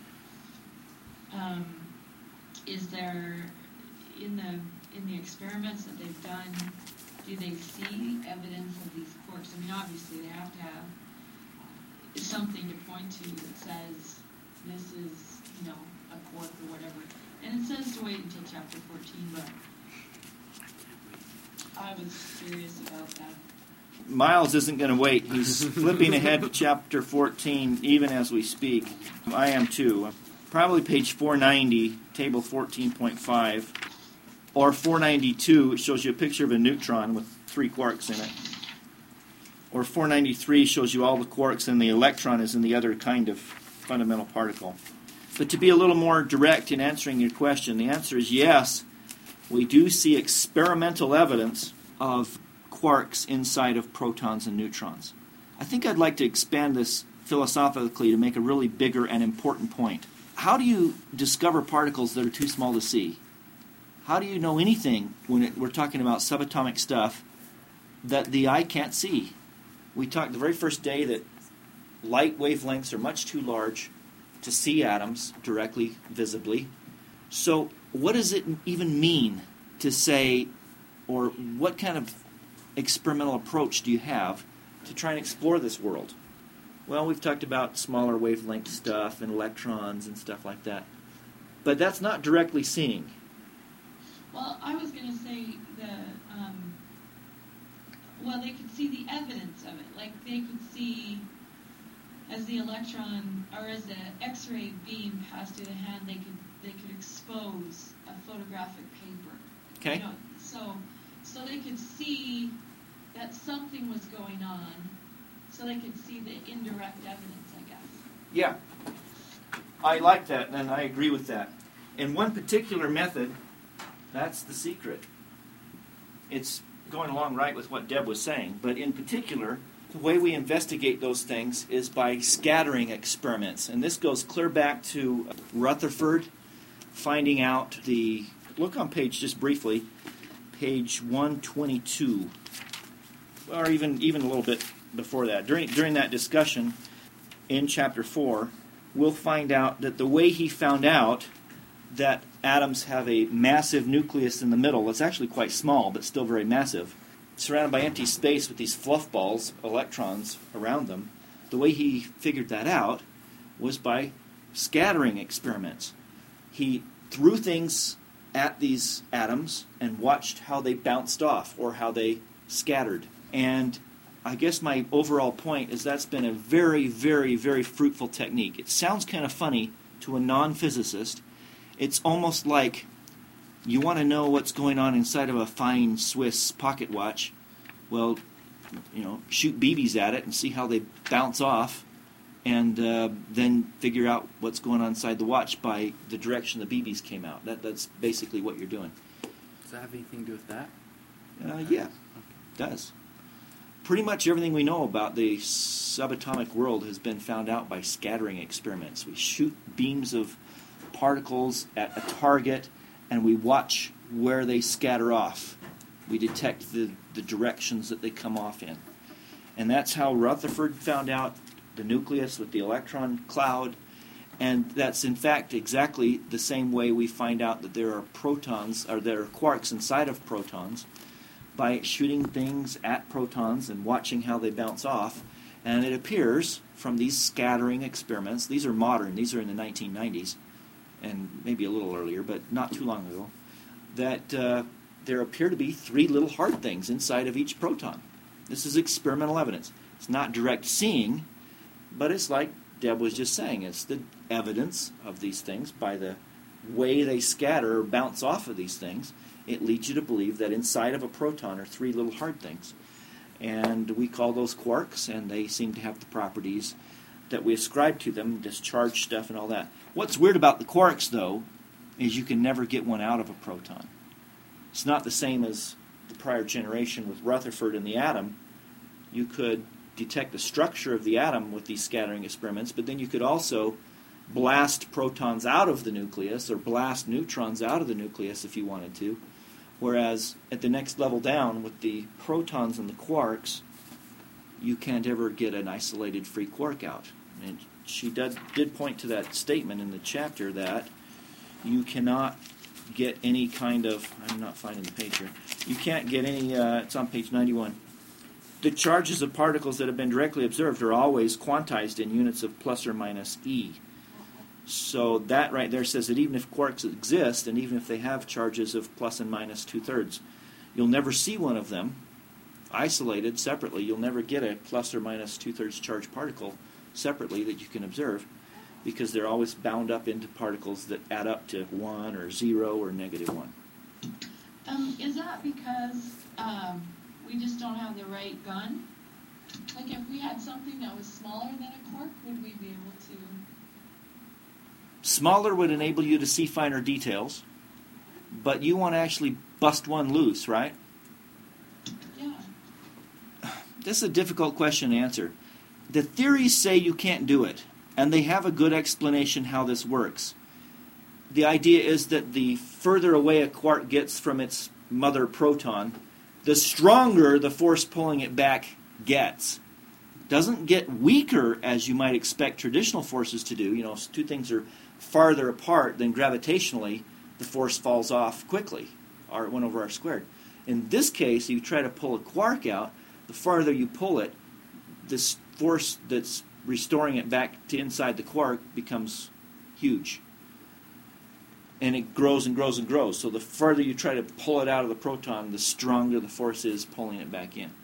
is there in the experiments that they've done, do they see evidence of these quarks? I mean, obviously they have to have something to point to that says this is, a quark or whatever. And it says to wait until chapter 14, but I was curious about that. Miles isn't going to wait. He's flipping ahead to chapter 14 even as we speak. I am too. Probably page 490, table 14.5, or 492. It shows you a picture of a neutron with 3 quarks in it. Or 493 shows you all the quarks and the electron is in the other kind of fundamental particle. But to be a little more direct in answering your question, the answer is yes, we do see experimental evidence of quarks inside of protons and neutrons. I think I'd like to expand this philosophically to make a really bigger and important point. How do you discover particles that are too small to see? How do you know anything when we're talking about subatomic stuff that the eye can't see? We talked the very first day that light wavelengths are much too large to see atoms directly, visibly. So what does it even mean to say, or what kind of experimental approach do you have to try and explore this world? Well, we've talked about smaller wavelength stuff and electrons and stuff like that. But that's not directly seeing. Well, I was going to say they could see the evidence of it. Like they could see as the electron or as the X-ray beam passed through the hand, they could expose a photographic paper. Okay. You know, so they could see that something was going on. So they could see the indirect evidence, I guess. Yeah. I like that, and I agree with that. In one particular method, that's the secret. It's going along right with what Deb was saying, but in particular, the way we investigate those things is by scattering experiments. And this goes clear back to Rutherford finding out look on page, just briefly, page 122, or even a little bit before that. During that discussion in chapter 4, we'll find out that the way he found out that atoms have a massive nucleus in the middle, it's actually quite small, but still very massive, surrounded by empty space with these fluff balls, electrons, around them. The way he figured that out was by scattering experiments. He threw things at these atoms and watched how they bounced off or how they scattered. And I guess my overall point is that's been a very, very, very fruitful technique. It sounds kind of funny to a non-physicist. It's almost like you want to know what's going on inside of a fine Swiss pocket watch. Well, shoot BBs at it and see how they bounce off, and then figure out what's going on inside the watch by the direction the BBs came out. That's basically what you're doing. Does that have anything to do with that? Yeah, it does. Pretty much everything we know about the subatomic world has been found out by scattering experiments. We shoot beams of particles at a target, and we watch where they scatter off. We detect the directions that they come off in. And that's how Rutherford found out the nucleus with the electron cloud, and that's in fact exactly the same way we find out that there are protons, or there are quarks inside of protons, by shooting things at protons and watching how they bounce off. And it appears from these scattering experiments, these are modern, these are in the 1990s, and maybe a little earlier, but not too long ago, that there appear to be 3 little hard things inside of each proton. This is experimental evidence. It's not direct seeing, but it's like Deb was just saying, it's the evidence of these things by the way they scatter or bounce off of these things. It leads you to believe that inside of a proton are 3 little hard things. And we call those quarks, and they seem to have the properties that we ascribe to them, discharge stuff and all that. What's weird about the quarks, though, is you can never get one out of a proton. It's not the same as the prior generation with Rutherford and the atom. You could detect the structure of the atom with these scattering experiments, but then you could also blast protons out of the nucleus or blast neutrons out of the nucleus if you wanted to. Whereas at the next level down with the protons and the quarks, you can't ever get an isolated free quark out. And she did point to that statement in the chapter that you cannot get any kind of, I'm not finding the page here, you can't get any, it's on page 91. The charges of particles that have been directly observed are always quantized in units of plus or minus e. So that right there says that even if quarks exist, and even if they have charges of plus and minus 2/3, you'll never see one of them isolated separately. You'll never get a plus or minus 2/3 charged particle separately that you can observe, because they're always bound up into particles that add up to 1 or 0 or -1. Is that because we just don't have the right gun? Like if we had something that was smaller than a quark, would we be able to? Smaller would enable you to see finer details, but you want to actually bust one loose, right? Yeah. This is a difficult question to answer. The theories say you can't do it, and they have a good explanation how this works. The idea is that the further away a quark gets from its mother proton, the stronger the force pulling it back gets. Doesn't get weaker as you might expect traditional forces to do. You know, if two things are farther apart, then gravitationally the force falls off quickly, r 1 over r squared. In this case, you try to pull a quark out, the farther you pull it, this force that's restoring it back to inside the quark becomes huge. And it grows and grows and grows. So the farther you try to pull it out of the proton, the stronger the force is pulling it back in.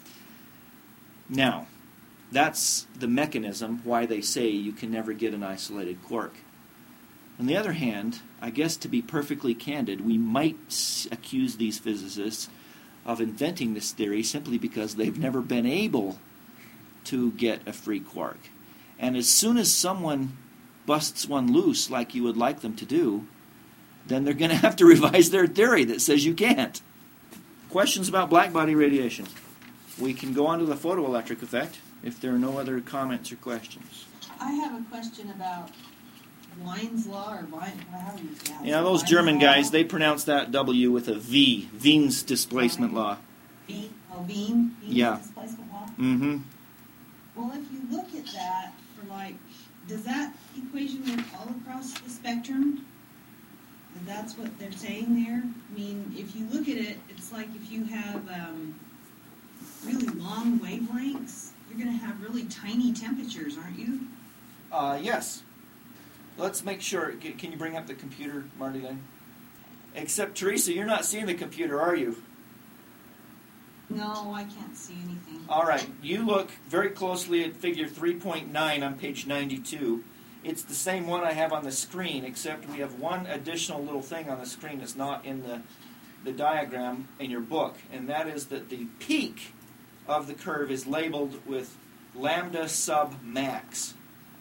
Now, that's the mechanism why they say you can never get an isolated quark. On the other hand, I guess to be perfectly candid, we might accuse these physicists of inventing this theory simply because they've never been able to get a free quark. And as soon as someone busts one loose like you would like them to do, then they're going to have to revise their theory that says you can't. Questions about blackbody radiation? We can go on to the photoelectric effect if there are no other comments or questions. I have a question about Wien's law, or how do you pronounce it? Yeah, those German guys, they pronounce that W with a V. Wien's displacement law. Wien's Yeah. displacement law? Mm-hmm. Well, if you look at that for does that equation work all across the spectrum? And that's what they're saying there? I mean, if you look at it, it's like if you have really long wavelengths, you're going to have really tiny temperatures, aren't you? Yes. Let's make sure. Can you bring up the computer, Marty, then? Except, Teresa, you're not seeing the computer, are you? No, I can't see anything. All right. You look very closely at figure 3.9 on page 92. It's the same one I have on the screen, except we have one additional little thing on the screen that's not in the diagram in your book, and that is that the peak of the curve is labeled with lambda sub max.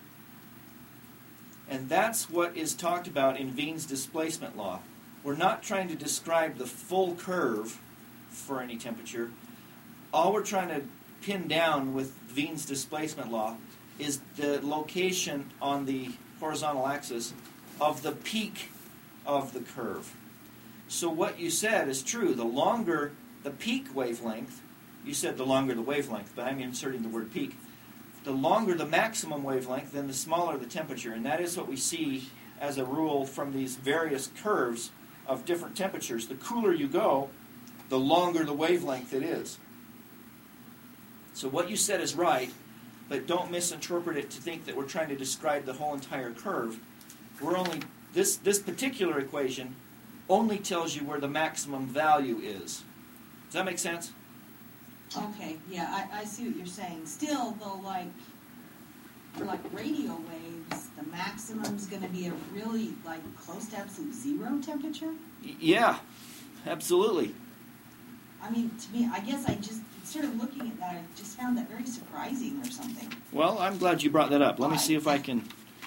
And that's what is talked about in Wien's displacement law. We're not trying to describe the full curve for any temperature. All we're trying to pin down with Wien's displacement law is the location on the horizontal axis of the peak of the curve. So what you said is true. The longer the peak wavelength, you said the longer the wavelength, but I'm inserting the word peak. The longer the maximum wavelength, then the smaller the temperature. And that is what we see as a rule from these various curves of different temperatures. The cooler you go, the longer the wavelength it is. So what you said is right, but don't misinterpret it to think that we're trying to describe the whole entire curve. We're only this particular equation only tells you where the maximum value is. Does that make sense? Okay, yeah, I see what you're saying. Still, though, for radio waves, the maximum's going to be a really, close to absolute zero temperature? Yeah, absolutely. I mean, to me, I guess I just started looking at that. I just found that very surprising or something. Well, I'm glad you brought that up. Let me see if I can...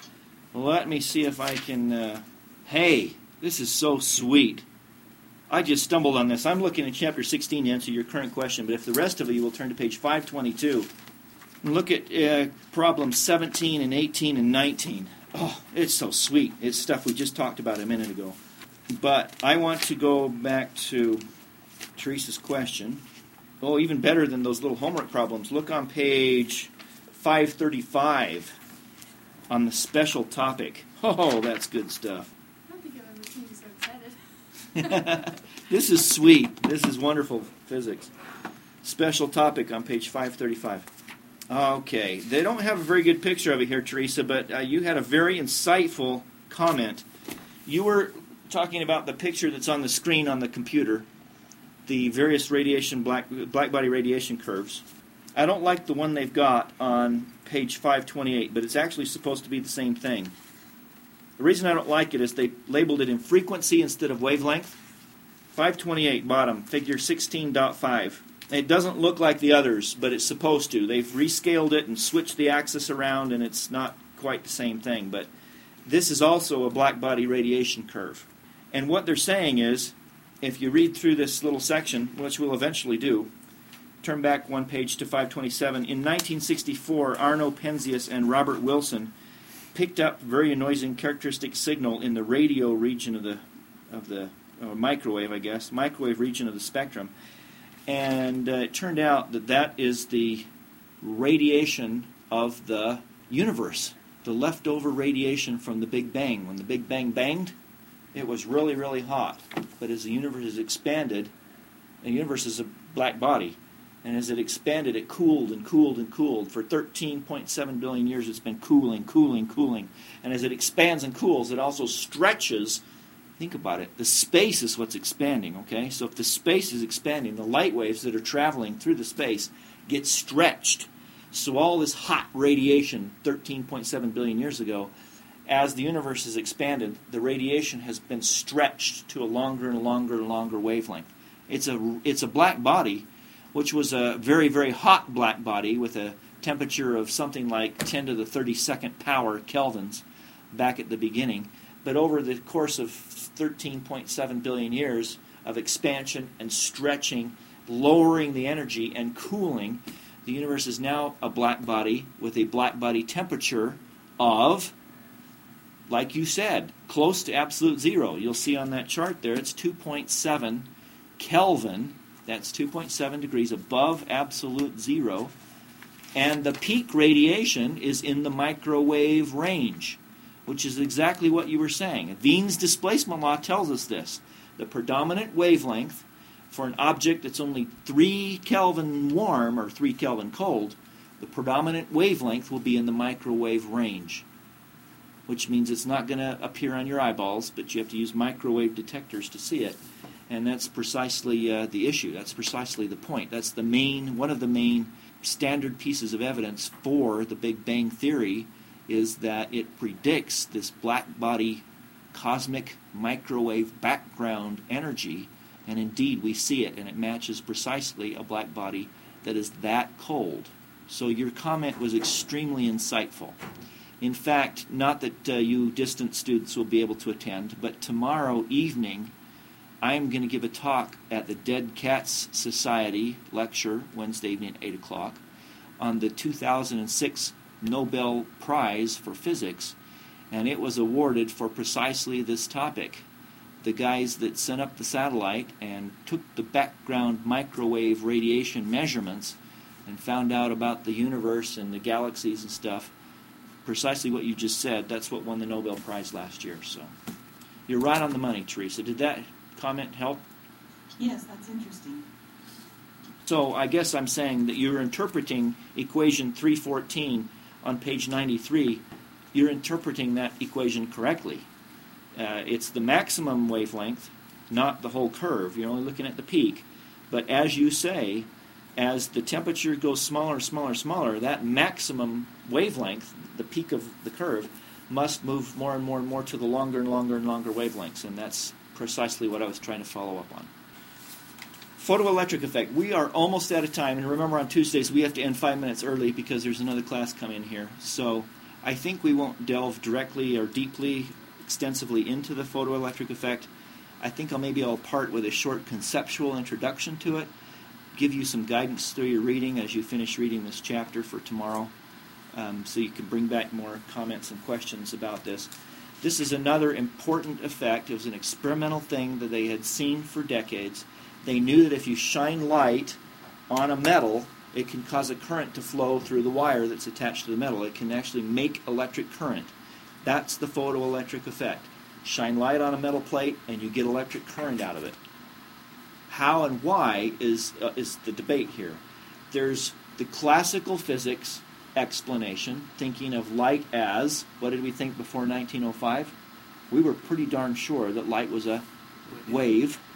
hey, this is so sweet. I just stumbled on this. I'm looking at Chapter 16 to answer your current question, but if the rest of you will turn to page 522 and look at problems 17 and 18 and 19. Oh, it's so sweet. It's stuff we just talked about a minute ago. But I want to go back to Teresa's question. Oh, even better than those little homework problems. Look on page 535 on the special topic. Oh, that's good stuff. I don't think I've ever seen you so excited. This is sweet. This is wonderful physics. Special topic on page 535. Okay. They don't have a very good picture of it here, Teresa, but you had a very insightful comment. You were talking about the picture that's on the screen on the computer, the various black body radiation curves. I don't like the one they've got on page 528, but it's actually supposed to be the same thing. The reason I don't like it is they labeled it in frequency instead of wavelength. 528, bottom, figure 16.5. It doesn't look like the others, but it's supposed to. They've rescaled it and switched the axis around, and it's not quite the same thing. But this is also a black body radiation curve. And what they're saying is, if you read through this little section, which we'll eventually do, turn back one page to 527. In 1964, Arno Penzias and Robert Wilson picked up very noisy characteristic signal in the radio region of the microwave, I guess, microwave region of the spectrum. And it turned out that that is the radiation of the universe, the leftover radiation from the Big Bang. When the Big Bang banged, it was really, really hot. But as the universe has expanded, the universe is a black body. And as it expanded, it cooled and cooled and cooled. For 13.7 billion years, it's been cooling, cooling, cooling. And as it expands and cools, it also stretches. Think about it. The space is what's expanding, okay? So if the space is expanding, the light waves that are traveling through the space get stretched. So all this hot radiation 13.7 billion years ago, as the universe has expanded, the radiation has been stretched to a longer and longer and longer wavelength. It's a black body, which was a very, very hot black body with a temperature of something like 10 to the 32nd power kelvins back at the beginning. But over the course of 13.7 billion years of expansion and stretching, lowering the energy and cooling, the universe is now a black body with a black body temperature of, like you said, close to absolute zero. You'll see on that chart there, it's 2.7 Kelvin. That's 2.7 degrees above absolute zero. And the peak radiation is in the microwave range, which is exactly what you were saying. Wien's displacement law tells us this. The predominant wavelength for an object that's only 3 Kelvin warm or 3 Kelvin cold, the predominant wavelength will be in the microwave range, which means it's not going to appear on your eyeballs, but you have to use microwave detectors to see it. And that's precisely the issue. That's precisely the point. That's one of the main standard pieces of evidence for the Big Bang Theory is that it predicts this black body cosmic microwave background energy, and indeed we see it, and it matches precisely a black body that is that cold. So your comment was extremely insightful. In fact, not that you distant students will be able to attend, but tomorrow evening I am going to give a talk at the Dead Cats Society lecture, Wednesday evening at 8 o'clock, on the 2006 Nobel Prize for Physics, and it was awarded for precisely this topic. The guys that sent up the satellite and took the background microwave radiation measurements and found out about the universe and the galaxies and stuff, precisely what you just said, that's what won the Nobel Prize last year. So you're right on the money, Teresa. Did that comment help? Yes, that's interesting. So I guess I'm saying that you're interpreting equation 314 on page 93, you're interpreting that equation correctly. It's the maximum wavelength, not the whole curve. You're only looking at the peak. But as you say, as the temperature goes smaller, smaller, smaller, that maximum wavelength, the peak of the curve, must move more and more and more to the longer and longer and longer wavelengths. And that's precisely what I was trying to follow up on. Photoelectric effect. We are almost out of time, and remember on Tuesdays we have to end 5 minutes early because there's another class coming here. So I think we won't delve directly or deeply, extensively into the photoelectric effect. I think I'll part with a short conceptual introduction to it, give you some guidance through your reading as you finish reading this chapter for tomorrow, so you can bring back more comments and questions about this. This is another important effect. It was an experimental thing that they had seen for decades. They knew that if you shine light on a metal, it can cause a current to flow through the wire that's attached to the metal. It can actually make electric current. That's the photoelectric effect. Shine light on a metal plate and you get electric current out of it. How and why is the debate here. There's the classical physics explanation, thinking of light as, what did we think before 1905? We were pretty darn sure that light was a wave.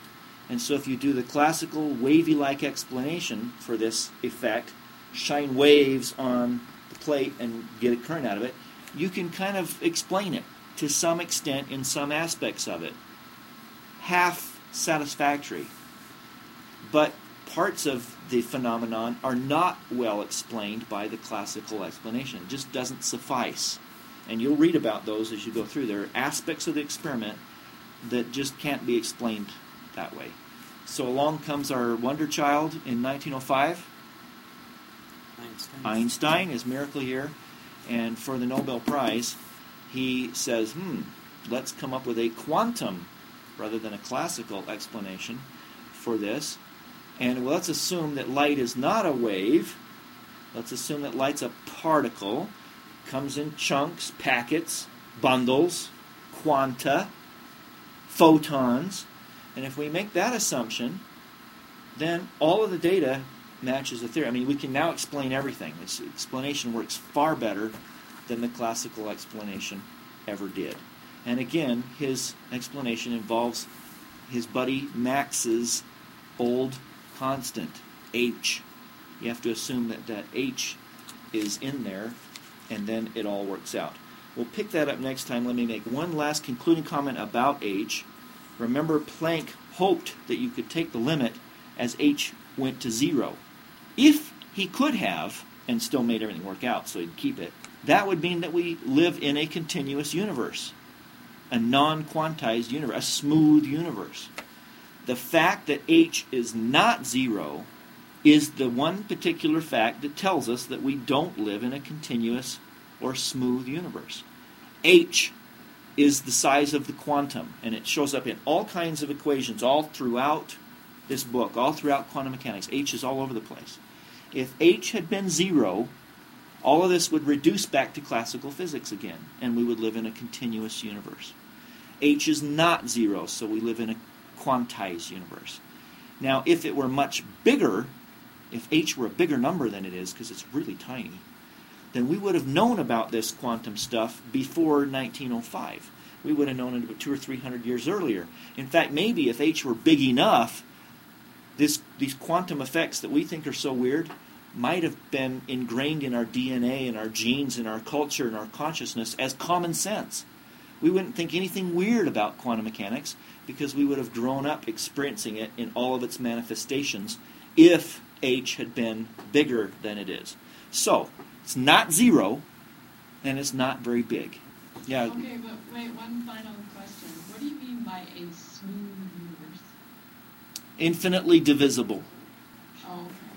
And so if you do the classical wavy-like explanation for this effect, shine waves on the plate and get a current out of it, you can kind of explain it to some extent in some aspects of it. Half satisfactory. But parts of the phenomenon are not well explained by the classical explanation. It just doesn't suffice. And you'll read about those as you go through. There are aspects of the experiment that just can't be explained that way. So along comes our wonder child in 1905. Einstein is miracle here. And for the Nobel Prize, he says, let's come up with a quantum rather than a classical explanation for this. And let's assume that light is not a wave. Let's assume that light's a particle. Comes in chunks, packets, bundles, quanta, photons. And if we make that assumption, then all of the data matches the theory. I mean, we can now explain everything. This explanation works far better than the classical explanation ever did. And again, his explanation involves his buddy Max's old constant, h. You have to assume that h is in there, and then it all works out. We'll pick that up next time. Let me make one last concluding comment about h. Remember, Planck hoped that you could take the limit as h went to 0. If he could have, and still made everything work out so he'd keep it, that would mean that we live in a continuous universe, a non-quantized universe, a smooth universe. The fact that h is not 0 is the one particular fact that tells us that we don't live in a continuous or smooth universe. H is the size of the quantum, and it shows up in all kinds of equations all throughout this book, all throughout quantum mechanics. H is all over the place. If h had been 0, all of this would reduce back to classical physics again, and we would live in a continuous universe. H is not 0, so we live in a quantized universe. Now, if it were much bigger, if h were a bigger number than it is, because it's really tiny, then we would have known about this quantum stuff before 1905. We would have known it about 200 or 300 years earlier. In fact, maybe if h were big enough, these quantum effects that we think are so weird might have been ingrained in our DNA, in our genes, in our culture, in our consciousness as common sense. We wouldn't think anything weird about quantum mechanics because we would have grown up experiencing it in all of its manifestations if h had been bigger than it is. So, it's not 0, and it's not very big. Yeah. Okay, but wait, one final question. What do you mean by a smooth universe? Infinitely divisible. Oh, okay.